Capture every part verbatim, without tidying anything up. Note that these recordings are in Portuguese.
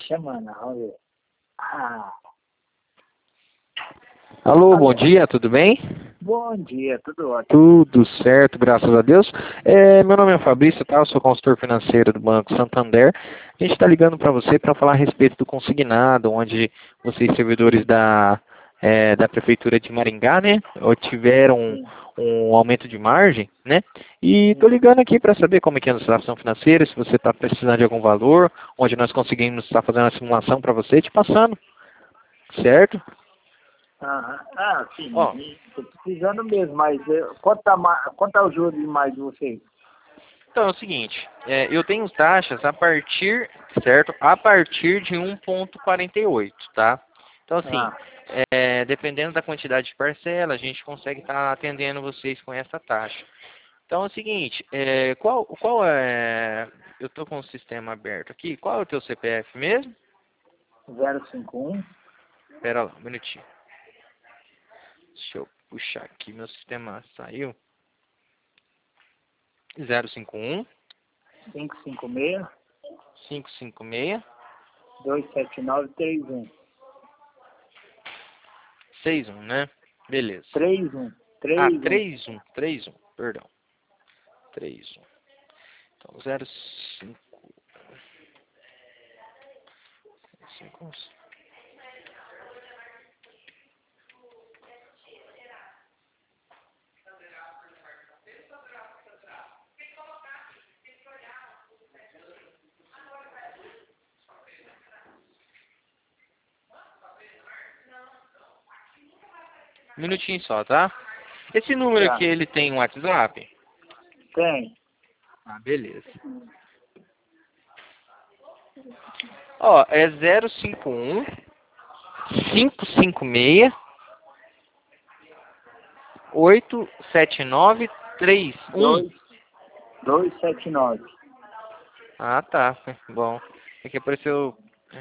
chamando, vamos ver. Ah. Alô, bom dia, tudo bem? Bom dia, tudo ótimo. Tudo certo, graças a Deus. É, meu nome é Fabrício, tá? Eu sou consultor financeiro do Banco Santander. A gente está ligando para você para falar a respeito do consignado, onde vocês, servidores da, é, da Prefeitura de Maringá, né, tiveram um, um aumento de margem, né? E estou ligando aqui para saber como é que é a situação financeira, se você está precisando de algum valor, onde nós conseguimos estar fazendo a simulação para você, te passando, certo? Aham. Ah, sim, Ó, estou precisando mesmo, mas eh, quanto tá, ma- quanto tá o juro de mais de vocês? então é o seguinte, é, eu tenho taxas a partir, certo? A partir de um vírgula quarenta e oito, tá? Então assim, Ah, é, dependendo da quantidade de parcela, a gente consegue estar atendendo vocês com essa taxa. Então é o seguinte, é, qual, qual é, eu tô com o sistema aberto aqui, qual é o teu C P F mesmo? zero cinco um, Espera lá, um minutinho. Deixa eu puxar aqui, meu sistema saiu. zero cinco um, cinco cinco seis, cinco cinco seis, dois sete nove três um. seis um, né? Beleza. três um, Ah, três um. três um, três um, perdão. três um. Então, zero cinco. cinco. Minutinho só, tá? Esse número Tá, aqui, ele tem um WhatsApp? tem. Ah, beleza. Ó, é zero cinco um, cinco cinco seis, oito sete nove três um. dois, dois sete nove. Ah, tá. Bom. Aqui apareceu...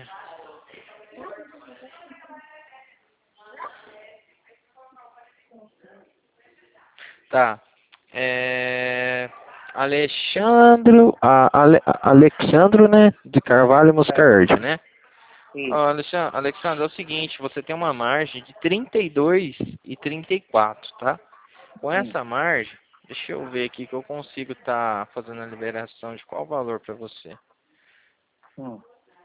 Tá. É... Alexandro... A, Ale, Alexandro, né? De Carvalho Moscardi, né? Ó, Isso. Alexandre, Alexandre, é o seguinte, você tem uma margem de trinta e dois e trinta e quatro, tá? Com Sim. essa margem, deixa eu ver aqui que eu consigo estar fazendo a liberação de qual valor para você. Hum.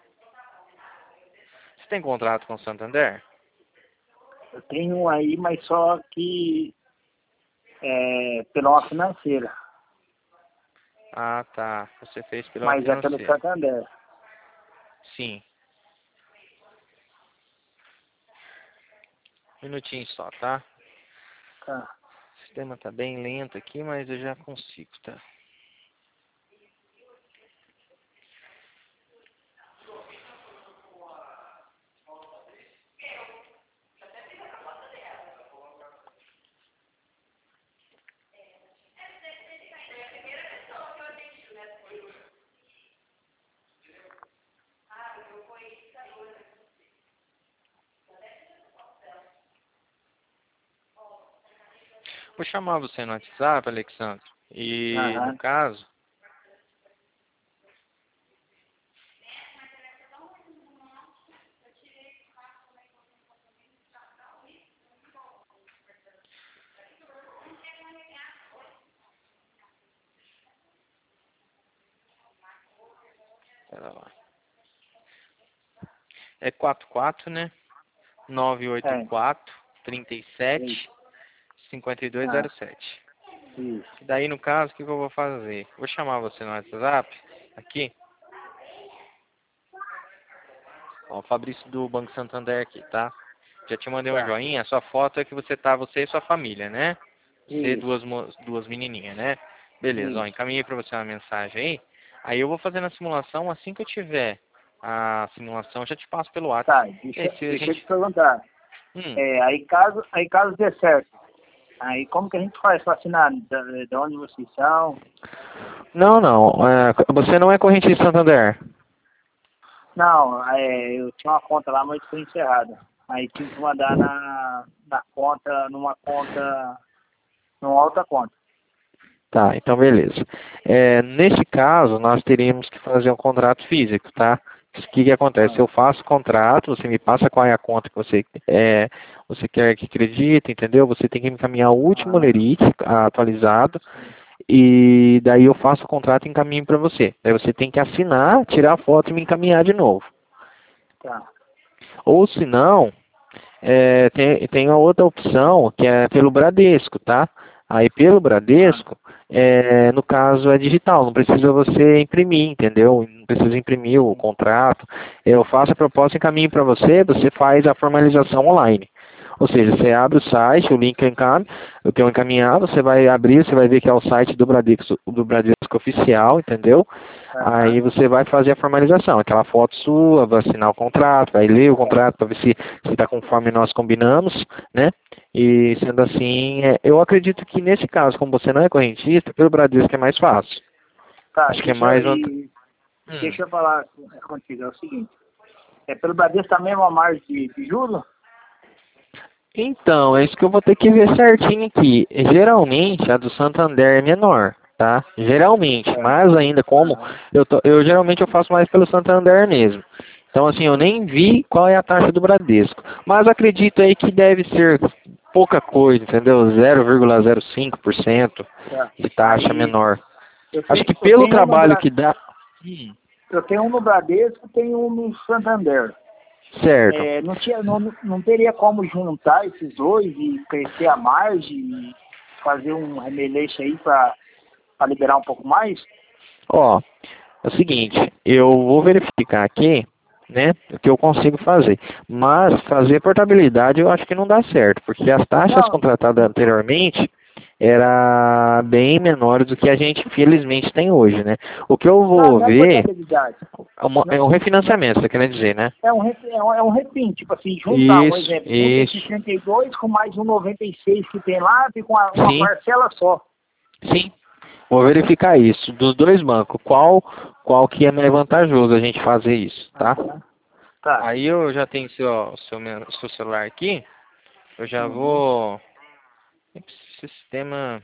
Você tem contrato com o Santander? Eu tenho um aí, mas só que é pela uma financeira. Ah, tá. Você fez pela Mas é pelo financeira. Santander. Sim. Minutinho só, tá? Tá. O sistema tá bem lento aqui, mas eu já consigo, tá? Vou chamar você no WhatsApp, Alexandre. E, no Aham. caso... Pera lá. É quatro quatro, né? nove oito É. quatro, trinta e sete, Isso. cinquenta e dois zero Ah, sete. isso. E daí, no caso, o que que eu vou fazer? Vou chamar você no WhatsApp, aqui. Ó, o Fabrício do Banco Santander aqui, tá? Já te mandei um Tá. joinha, a sua foto é que você tá, você e sua família, né? Você e Isso. duas, mo- duas menininhas, né? Beleza, ó, Isso. encaminhei pra você uma mensagem aí. Aí eu vou fazendo a simulação, assim que eu tiver a simulação, eu já te passo pelo Tá, WhatsApp. E aí, deixa, se a deixa eu te gente... perguntar. Hum, É, aí caso, aí caso dê certo, aí como que a gente faz para assinar? Da, de onde vocês são? não, não, é, você não é corrente de Santander. Não, é, eu tinha uma conta lá, mas foi encerrada. Aí tive que mandar na, na conta, numa conta, numa outra conta. Tá, então beleza. É, nesse caso, nós teríamos que fazer um contrato físico, tá? O que que acontece? Eu faço o contrato, você me passa qual é a conta que você, é, você quer que acredite, entendeu? Você tem que me encaminhar o último Ah, lerite atualizado, sim. e daí eu faço o contrato e encaminho para você. Daí você tem que assinar, tirar a foto e me encaminhar de novo. Tá. Ou se não, é, tem, tem a outra opção, que é pelo Bradesco, tá? Aí pelo Ah, Bradesco, é, no caso é digital, não precisa você imprimir, entendeu? Não precisa imprimir o sim. contrato. Eu faço a proposta e encaminho para você, você faz a formalização online. Ou seja, você abre o site, o link encam- eu tenho encaminhado, você vai abrir, você vai ver que é o site do Bradesco, do Bradesco oficial, entendeu? Aí Aham. você vai fazer a formalização, aquela foto sua, vai assinar o contrato, vai ler o contrato para ver se está conforme nós combinamos, né? E sendo assim, é, eu acredito que nesse caso, como você não é correntista, pelo Bradesco é mais fácil. Tá, Acho que é deixa, eu- mais vanta- e, Hum. deixa eu falar com- contigo, é o seguinte. É pelo Bradesco também é uma margem de, de juros? Então, é isso que eu vou ter que ver certinho aqui. Geralmente a do Santander é menor, tá? Geralmente, É. mas ainda como Aham. eu, tô, eu geralmente eu faço mais pelo Santander mesmo. Então, assim, eu nem vi qual é a taxa do Bradesco. Mas acredito aí que deve ser pouca coisa, entendeu? zero vírgula zero cinco por cento Tá. de taxa Aí menor. eu Acho tenho, que eu pelo tenho um no trabalho Bra, que dá. Hum, eu tenho um no Bradesco e tenho um no Santander. certo. É, não, tinha, não, não teria como juntar esses dois e crescer a margem e fazer um remeleixo aí para liberar um pouco mais? Ó, é o seguinte, eu vou verificar aqui, né, o que eu consigo fazer. Mas fazer portabilidade eu acho que não dá certo, porque as taxas Não, contratadas anteriormente era bem menores do que a gente felizmente tem hoje, né? O que eu não, vou não é ver portabilidade. é uma- Não, é um não, refinanciamento, você quer dizer, né? é um, ref- é um, é um refim, tipo assim, juntar um Isso, exemplo, junta esses isso. trinta e dois com mais um noventa e seis que tem lá, fica uma, uma Sim, parcela só. sim. Vou verificar isso dos dois bancos. Qual, qual que é mais vantajoso a gente fazer isso, tá? Aham. Tá. Aí eu já tenho seu, seu, meu- seu celular aqui. Eu já Uhum. vou. Sistema.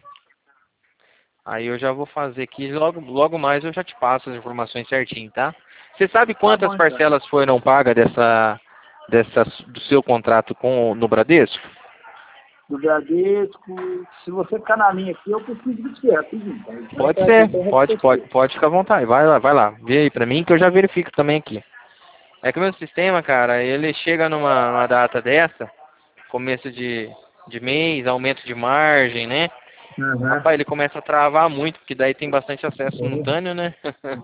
Aí eu já vou fazer aqui. Logo, logo mais eu já te passo as informações certinho, tá? Você sabe Tá quantas bom então. parcelas foram pagas dessa, dessa, do seu contrato com no Bradesco? Do Bradesco, se você ficar na linha aqui, eu preciso de você, rapidinho. Tá? Deixa eu Pode entrar aqui ser, então eu pode, respondo pode, você. pode ficar à vontade. Vai lá, vai lá. Vê aí pra mim que eu já verifico também aqui. É que o meu sistema, cara, ele chega numa, numa data dessa, começo de, de mês, aumento de margem, né? Aham. Rapaz, ele começa a travar muito, porque daí tem bastante acesso É, simultâneo, né?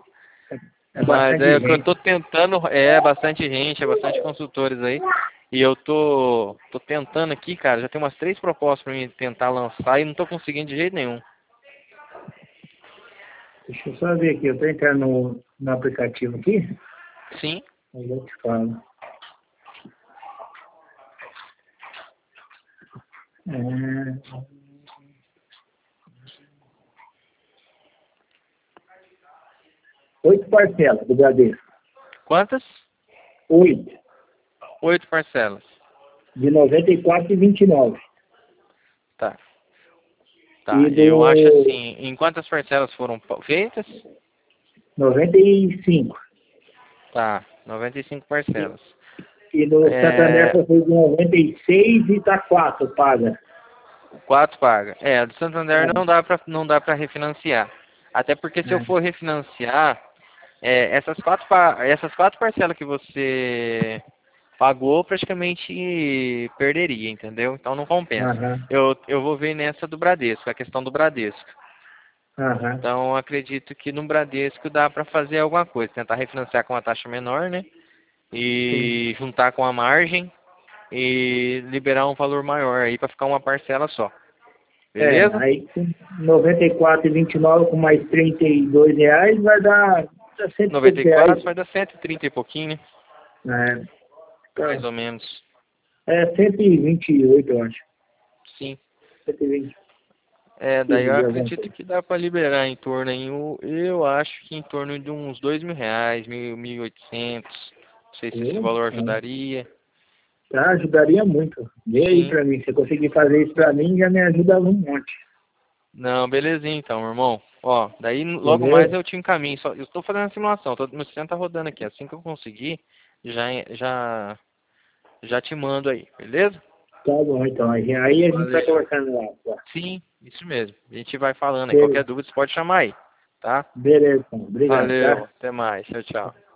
é Mas bastante é o que eu tô gente. tentando, é bastante gente, é bastante consultores aí. E eu tô, tô tentando aqui, cara, já tem umas três propostas pra mim tentar lançar e não tô conseguindo de jeito nenhum. Deixa eu só ver aqui, eu tô entrando no, no aplicativo aqui, Sim, aí eu te falo. É, oito parcelas do Bradesco. quantas? Oito. Oito parcelas. De noventa e quatro e vinte e nove. Tá, tá. E Eu acho do assim, em quantas parcelas foram pa- feitas? noventa e cinco. Tá, noventa e cinco E, parcelas. e do Santander É, foi de noventa e seis e tá quatro paga. quatro paga. É, a do Santander não É, dá pra, não dá pra refinanciar. Até porque se eu é. for refinanciar, é, essas quatro, pa- essas quatro parcelas que você pagou praticamente perderia, entendeu? Então não compensa. Aham, Eu, eu vou ver nessa do Bradesco, a questão do Bradesco. aham. Então acredito que no Bradesco dá pra fazer alguma coisa, tentar refinanciar com uma taxa menor, né? Sim. E juntar com a margem e liberar um valor maior aí pra ficar uma parcela só. É, Beleza? aí com noventa e quatro e vinte e nove com mais trinta e dois reais vai dar, dar cento e noventa poucos e quatro reais. vai dar cento e trinta e pouquinho, né? É, Mais tá. ou menos. É cento e vinte e oito, eu acho. Sim. cento e vinte É, e daí eu alguma acredito coisa. que dá para liberar em torno aí, eu, eu acho que em torno de uns dois mil reais, mil, mil e oitocentos. Não sei se esse Pô, valor tá. ajudaria. Tá, ajudaria muito. Vê aí Sim. pra mim. Se você conseguir fazer isso pra mim, já me ajuda um monte. Não, belezinha então, meu irmão. Ó, daí logo Beleza? mais eu te encaminho. Só, eu estou fazendo a simulação, tô, meu sistema tá rodando aqui. Assim que eu conseguir, já, já, já te mando aí, beleza? Tá bom, então. Aí aí a gente vai Valeu. conversando lá. Tá? Sim, isso mesmo. A gente vai falando aí. Beleza, Qualquer dúvida você pode chamar aí, tá? beleza, então. Obrigado, Valeu, tá? até mais. Tchau, tchau.